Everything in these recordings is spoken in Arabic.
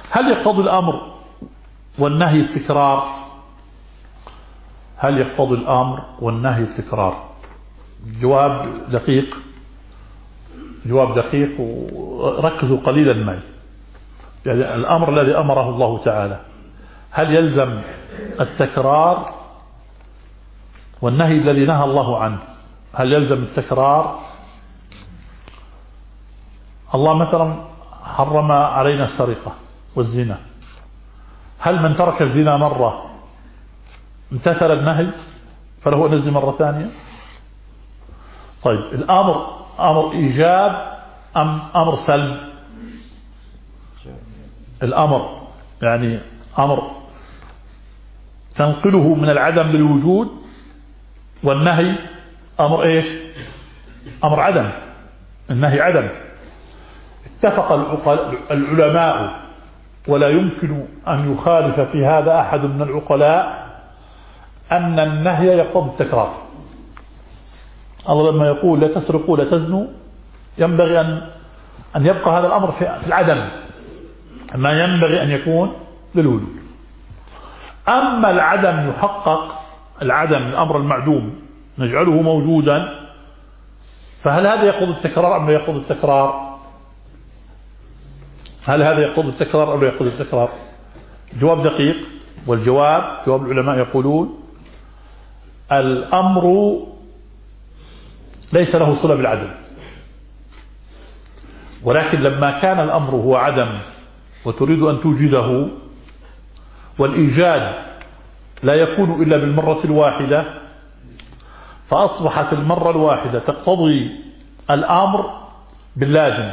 هل يقتضي الأمر والنهي التكرار؟ هل يقتضي الأمر والنهي التكرار؟ جواب دقيق، جواب دقيق، وركزوا قليلا معي. يعني الأمر الذي أمره الله تعالى هل يلزم التكرار؟ والنهي الذي نهى الله عنه هل يلزم التكرار؟ الله مثلا حرم علينا السرقة والزنا، هل من ترك الزنا مرة امتثل النهي فله أن يزني مرة ثانية؟ طيب الأمر أمر إيجاب أم أمر سلب؟ الأمر يعني أمر تنقله من العدم للوجود، والنهي أمر إيش؟ أمر عدم، النهي عدم. اتفق العلماء ولا يمكن أن يخالف في هذا أحد من العقلاء أن النهي يقتضي التكرار. الله لما يقول لا تسرقوا لا تزنوا ينبغي أن يبقى هذا الأمر في العدم، ما ينبغي أن يكون للوجود. أما العدم يحقق، العدم الأمر المعدوم نجعله موجودا، فهل هذا يقتضي التكرار أم لا يقتضي التكرار؟ هل هذا يقتضي التكرار أو لا يقتضي التكرار؟ جواب دقيق، والجواب جواب العلماء يقولون الأمر ليس له صلة بالعدم، ولكن لما كان الأمر هو عدم وتريد أن توجده، والإيجاد لا يكون إلا بالمرة الواحدة، فأصبحت المرة الواحدة تقتضي الأمر باللازم.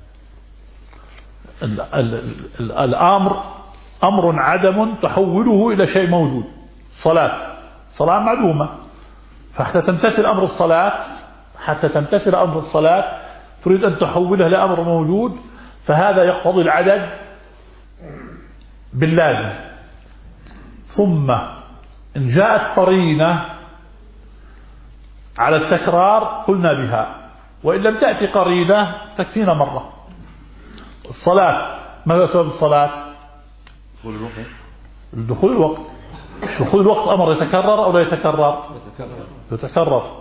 الأمر أمر عدم تحوله إلى شيء موجود، صلاة معدومة، فحتى تمتثل أمر الصلاة، حتى تمتثل أمر الصلاة تريد أن تحولها لأمر موجود، فهذا يقتضي العدد باللازم. ثم إن جاءت قرينة على التكرار قلنا بها، وإن لم تأتي قرينة تكفينا مرة. الصلاة ماذا سبب الصلاة؟ دخول الوقت. دخول الوقت أمر يتكرر أو لا يتكرر؟ يتكرر.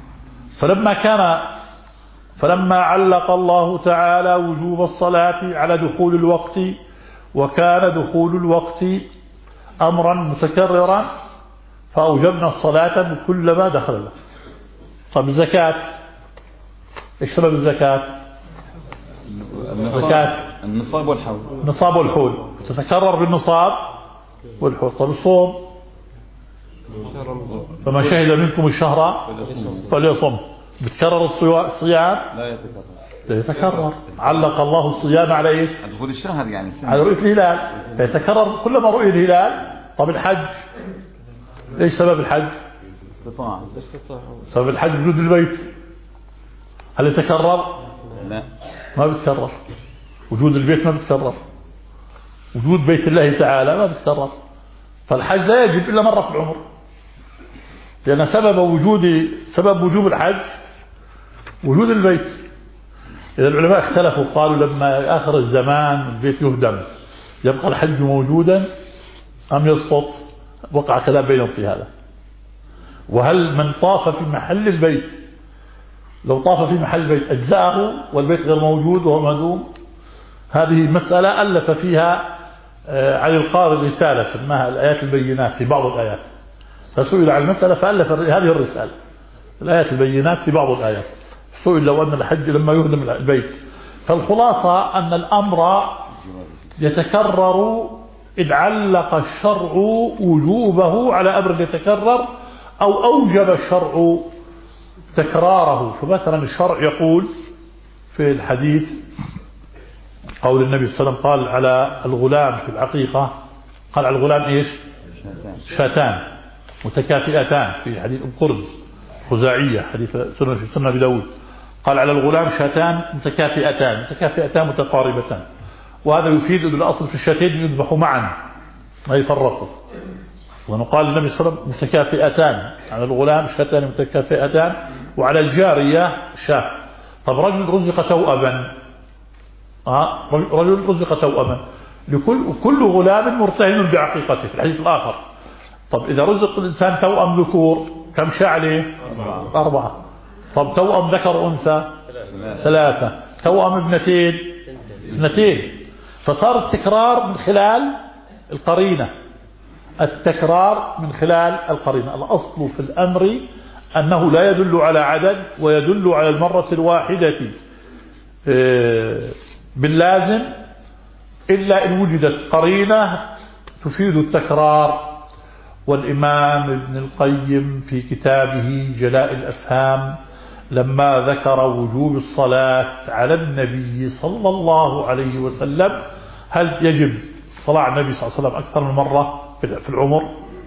فلما علق الله تعالى وجوب الصلاة على دخول الوقت، وكان دخول الوقت أمرا متكررا، فأوجبنا الصلاة بكل ما دخل الوقت. طب الزكاة ايش سبب الزكاة؟ النصاب والحول. النصاب والحول تتكرر بالنصاب والحول. طب الصوم فما شهد منكم الشهر فليصم، بتكرر الصيام؟ لا يتكرر. علق الله الصيام على ايش؟ دخول الشهر يعني على رؤية الهلال، فيتكرر كلما رؤي الهلال. طب الحج ايش سبب الحج؟ سبب الحج وجود البيت. هل يتكرر؟ لا ما بيتكرر. وجود البيت ما بيتكرر، وجود بيت الله تعالى ما بيتكرر. فالحج لا يجب إلا مرة في العمر، لأن سبب وجوب الحج وجود البيت. إذا العلماء اختلفوا، قالوا لما آخر الزمان البيت يهدم يبقى الحج موجودا أم يسقط؟ وقع كلام بينهم في هذا. وهل من طاف في محل البيت، لو طاف في محل البيت أجزاءه والبيت غير موجود وهو مهدوم؟ هذه مسألة ألف فيها علي القاري رسالة سماها الآيات البينات في بعض الآيات، فسئل عن المسألة فألف هذه الرسالة الآيات البينات في بعض الآيات. سئل لو أن الحج لما يهدم البيت. فالخلاصة أن الأمر يتكرر إذ علق الشرع وجوبه على أمر يتكرر، أو أوجب الشرع تكراره. فمثلا الشرع يقول في الحديث قول النبي صلى الله عليه وسلم قال على الغلام في العقيقة، قال على الغلام إيش؟ شاتان متكافئتان في حديث القرز خزاعية حديث سنة أبي داود. قال على الغلام شاتان متكافئتان متقاربتان. وهذا يفيد أن الأصل في الشاتين يذبحوا معا ما يفرقوا. ونقال النبي صلى الله عليه وسلم متكافئتان، على الغلام شاتان متكافئتان، وعلى الجارية شاة. طب رجل رزق توأبا، رجل رزق توأبا، كل غلام مرتهن بعقيقته في الحديث الآخر. طب إذا رزق الإنسان توأم ذكور كم شعلة؟ 4. طب توأم ذكر أنثى 3. توأم ابنتين 2. فصار التكرار من خلال القرينة. التكرار من خلال القرينة. الأصل في الأمر أنه لا يدل على عدد ويدل على المرة الواحدة باللازم إلا إن وجدت قرينة تفيد التكرار. والإمام ابن القيم في كتابه جلاء الأفهام لما ذكر وجوب الصلاة على النبي صلى الله عليه وسلم، هل يجب صلاة على النبي صلى الله عليه وسلم أكثر من مرة في العمر؟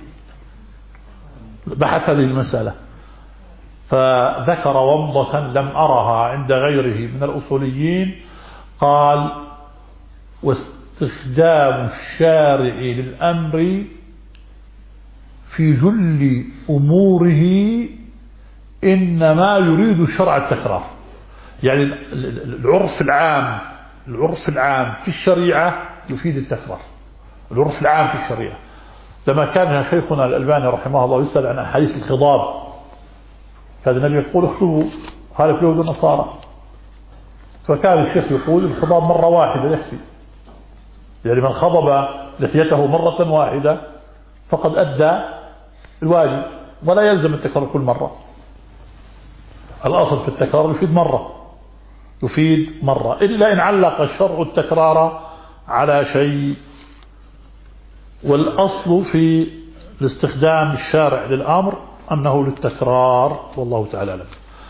بحث هذه المسألة فذكر ومضة لم أرها عند غيره من الأصوليين. قال: واستخدام الشارع للأمر في جل أموره إنما يريد شرع التكرار. يعني العرف العام في الشريعة يفيد التكرار. العرف العام في الشريعة. لما كان شيخنا الألباني رحمه الله يسأل عن أحاديث الخضاب، كان النبي يقول: اكتبوا خالف اليهود والنصارى. فكان الشيخ يقول: الخضاب مرة واحدة يكفي. يعني من خضب لحيته مرة واحدة فقد أدى الواجب ولا يلزم التكرار كل مرة. الأصل في التكرار يفيد مرة إلا إن علق الشرع التكرار على شيء. والأصل في الاستخدام الشارع للأمر أنه للتكرار، والله تعالى أعلم.